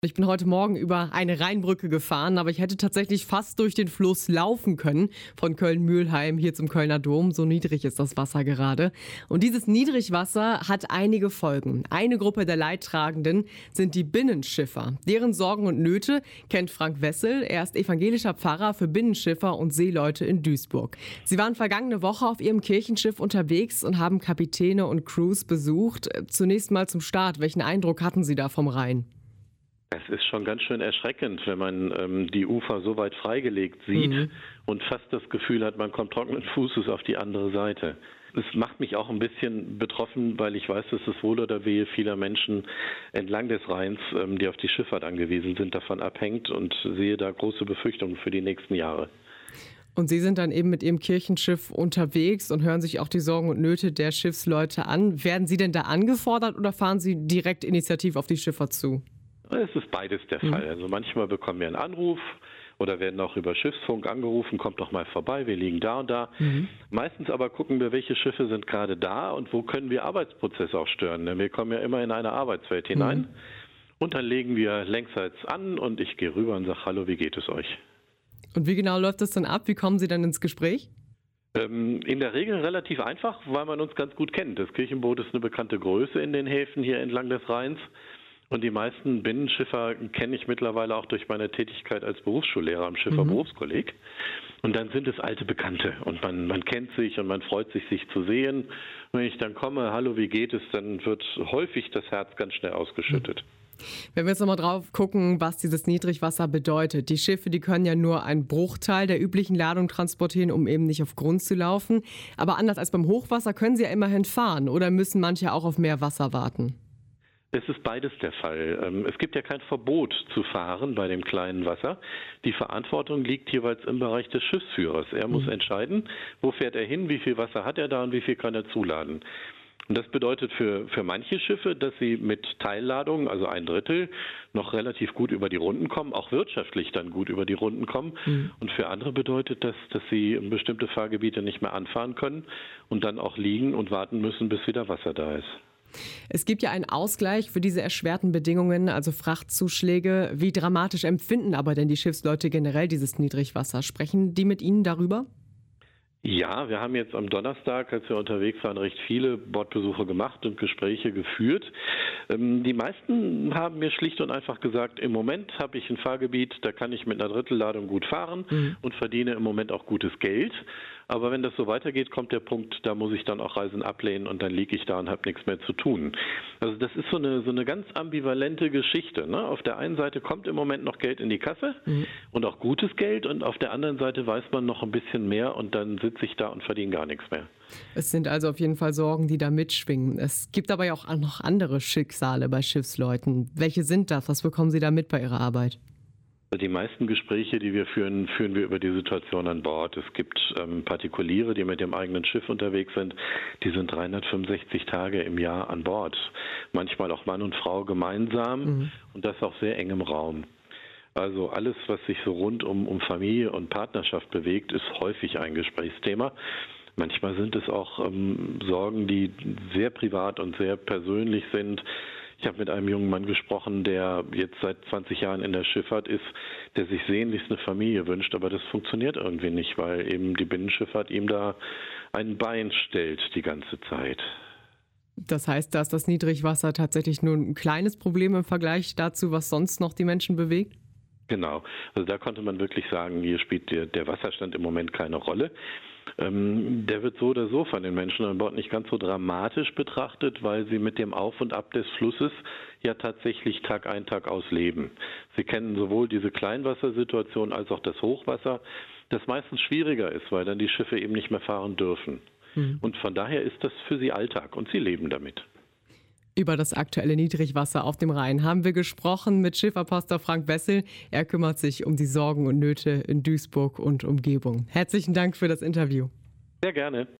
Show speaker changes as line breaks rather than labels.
Ich bin heute Morgen über eine Rheinbrücke gefahren, aber ich hätte tatsächlich fast durch den Fluss laufen können. Von Köln-Mühlheim hier zum Kölner Dom. So niedrig ist das Wasser gerade. Und dieses Niedrigwasser hat einige Folgen. Eine Gruppe der Leidtragenden sind die Binnenschiffer. Deren Sorgen und Nöte kennt Frank Wessel. Er ist evangelischer Pfarrer für Binnenschiffer und Seeleute in Duisburg. Sie waren vergangene Woche auf ihrem Kirchenschiff unterwegs und haben Kapitäne und Crews besucht. Zunächst mal zum Start. Welchen Eindruck hatten Sie da vom Rhein?
Es ist schon ganz schön erschreckend, wenn man die Ufer so weit freigelegt sieht und fast das Gefühl hat, man kommt trockenen Fußes auf die andere Seite. Es macht mich auch ein bisschen betroffen, weil ich weiß, dass das Wohl oder Wehe vieler Menschen entlang des Rheins, die auf die Schifffahrt angewiesen sind, davon abhängt und sehe da große Befürchtungen für die nächsten Jahre.
Und Sie sind dann eben mit Ihrem Kirchenschiff unterwegs und hören sich auch die Sorgen und Nöte der Schiffsleute an. Werden Sie denn da angefordert oder fahren Sie direkt initiativ auf die Schiffer zu?
Es ist beides der Fall. Also manchmal bekommen wir einen Anruf oder werden auch über Schiffsfunk angerufen, kommt doch mal vorbei, wir liegen da und da. Meistens aber gucken wir, welche Schiffe sind gerade da und wo können wir Arbeitsprozesse auch stören. Denn wir kommen ja immer in eine Arbeitswelt hinein und dann legen wir längsseits an und ich gehe rüber und sage, hallo, wie geht es euch?
Und wie genau läuft das dann ab? Wie kommen Sie dann ins Gespräch?
In der Regel relativ einfach, weil man uns ganz gut kennt. Das Kirchenboot ist eine bekannte Größe in den Häfen hier entlang des Rheins. Und die meisten Binnenschiffer kenne ich mittlerweile auch durch meine Tätigkeit als Berufsschullehrer am Schifferberufskolleg. Und dann sind es alte Bekannte und man kennt sich und man freut sich, sich zu sehen. Wenn ich dann komme, hallo, wie geht es, dann wird häufig das Herz ganz schnell ausgeschüttet.
Wenn wir jetzt nochmal drauf gucken, was dieses Niedrigwasser bedeutet. Die Schiffe, die können ja nur einen Bruchteil der üblichen Ladung transportieren, um eben nicht auf Grund zu laufen. Aber anders als beim Hochwasser können sie ja immerhin fahren oder müssen manche auch auf mehr Wasser warten?
Es ist beides der Fall. Es gibt ja kein Verbot zu fahren bei dem kleinen Wasser. Die Verantwortung liegt jeweils im Bereich des Schiffsführers. Er muss entscheiden, wo fährt er hin, wie viel Wasser hat er da und wie viel kann er zuladen. Und das bedeutet für manche Schiffe, dass sie mit Teilladung, also 1/3, noch relativ gut über die Runden kommen, auch wirtschaftlich dann gut über die Runden kommen. Und für andere bedeutet das, dass sie bestimmte Fahrgebiete nicht mehr anfahren können und dann auch liegen und warten müssen, bis wieder Wasser da ist.
Es gibt ja einen Ausgleich für diese erschwerten Bedingungen, also Frachtzuschläge. Wie dramatisch empfinden aber denn die Schiffsleute generell dieses Niedrigwasser? Sprechen die mit Ihnen darüber?
Ja, wir haben jetzt am Donnerstag, als wir unterwegs waren, recht viele Bordbesuche gemacht und Gespräche geführt. Die meisten haben mir schlicht und einfach gesagt, im Moment habe ich ein Fahrgebiet, da kann ich mit einer Drittelladung gut fahren und verdiene im Moment auch gutes Geld. Aber wenn das so weitergeht, kommt der Punkt, da muss ich dann auch Reisen ablehnen und dann liege ich da und habe nichts mehr zu tun. Also das ist so eine ganz ambivalente Geschichte, ne? Auf der einen Seite kommt im Moment noch Geld in die Kasse und auch gutes Geld und auf der anderen Seite weiß man noch ein bisschen mehr und dann sitze ich da und verdiene gar nichts mehr.
Es sind also auf jeden Fall Sorgen, die da mitschwingen. Es gibt aber ja auch noch andere Schicksale bei Schiffsleuten. Welche sind das? Was bekommen Sie da mit bei Ihrer Arbeit?
Die meisten Gespräche, die wir führen, führen wir über die Situation an Bord. Es gibt Partikuliere, die mit dem eigenen Schiff unterwegs sind. Die sind 365 Tage im Jahr an Bord. Manchmal auch Mann und Frau gemeinsam und das auch sehr eng im Raum. Also alles, was sich so rund um Familie und Partnerschaft bewegt, ist häufig ein Gesprächsthema. Manchmal sind es auch Sorgen, die sehr privat und sehr persönlich sind. Ich habe mit einem jungen Mann gesprochen, der jetzt seit 20 Jahren in der Schifffahrt ist, der sich sehnlichst eine Familie wünscht, aber das funktioniert irgendwie nicht, weil eben die Binnenschifffahrt ihm da ein Bein stellt die ganze Zeit.
Das heißt, dass das Niedrigwasser tatsächlich nur ein kleines Problem im Vergleich dazu, was sonst noch die Menschen bewegt?
Genau, also da konnte man wirklich sagen, hier spielt der Wasserstand im Moment keine Rolle. Der wird so oder so von den Menschen an Bord nicht ganz so dramatisch betrachtet, weil sie mit dem Auf und Ab des Flusses ja tatsächlich Tag ein, Tag aus leben. Sie kennen sowohl diese Kleinwassersituation als auch das Hochwasser, das meistens schwieriger ist, weil dann die Schiffe eben nicht mehr fahren dürfen. Und von daher ist das für sie Alltag und sie leben damit.
Über das aktuelle Niedrigwasser auf dem Rhein haben wir gesprochen mit Schifferpastor Frank Wessel. Er kümmert sich um die Sorgen und Nöte in Duisburg und Umgebung. Herzlichen Dank für das Interview.
Sehr gerne.